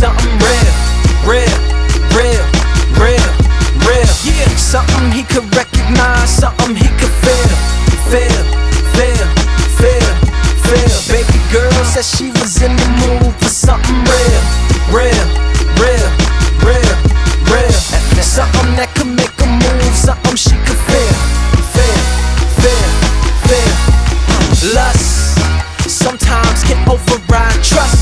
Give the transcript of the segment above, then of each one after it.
something real, real, real, real, real. Yeah, something he could recognize, something he could feel, feel, feel, feel, feel. Baby girl said she was in the mood for something real, real, real, real, real. Something that could make her move, something she could feel, feel, feel, feel. Lust sometimes can override trust.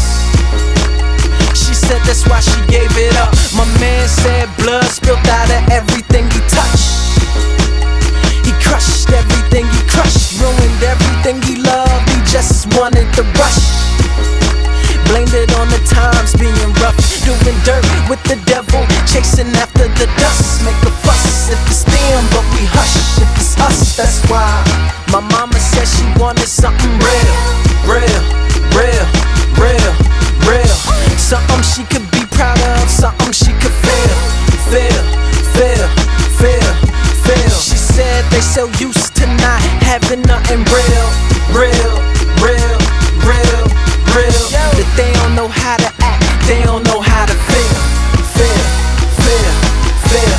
She said that's why she gave it up. My man said blood spilled out of everything he touched. He crushed everything he crushed, ruined everything he loved. He just wanted the rush. Blamed it on the times being rough, doing dirt with the devil, chasing after the dust. Make a fuss if it's them, but we hush if it's us. That's why my mama said she wanted something real, real, real, real, real. Something she could be proud of, something she could feel, feel, feel, feel, feel. She said they so used to not having nothing real, real, real, real, real. That they don't know how to act, they don't know how to feel, feel, feel, feel.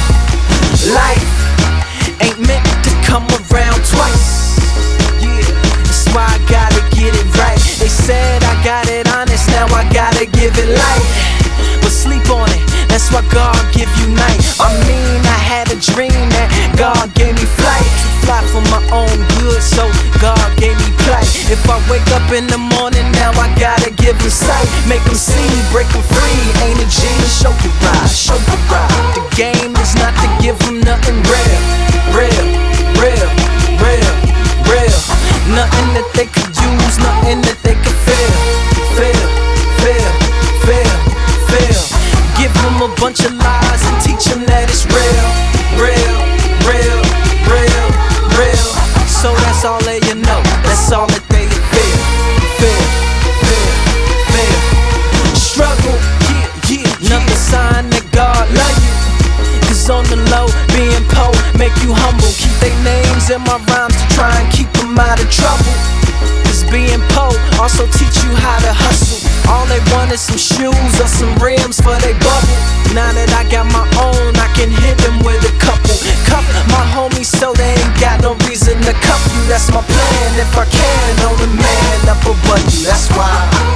Life ain't meant to come around twice. Yeah, that's why I gotta get it right. They said I got it honest, now I gotta give it light. But sleep on it, that's why God give you night. I mean, I had a dream that God gave me flight. Fly for my own good, so God gave me plight. If I wake up in the morning, now I gotta give him sight. Make him see, break him free. Ain't a G, show you ride, show you ride. The game is not to give him nothing real, real, real, real, real. Nothing that they could use, nothing that they could feel, feel, feel, feel, feel. Give him a bunch of lies and teach him that it's real, real, real, real, real. So that's all that you know, that's all that they feel, feel, feel, feel. Struggle, yeah, yeah, another sign that God love you. Cause on the low, being poor make you humble. Keep they names in my rhymes to try and keep them out of trouble. Cause being poor also teach you how to hustle. All they want is some shoes or some rims for they bubble. Now that I got my own, I can hit them with a couple. Cuff my homies so they ain't got no reason to cuff you. That's my plan, if I can, know the man up above you. That's why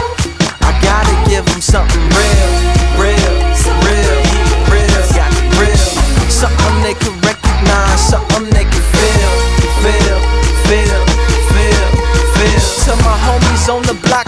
I gotta give them something real, real, real, real, real. Something they could recognize, something they could feel, feel, feel, feel, feel. To my homies on the block,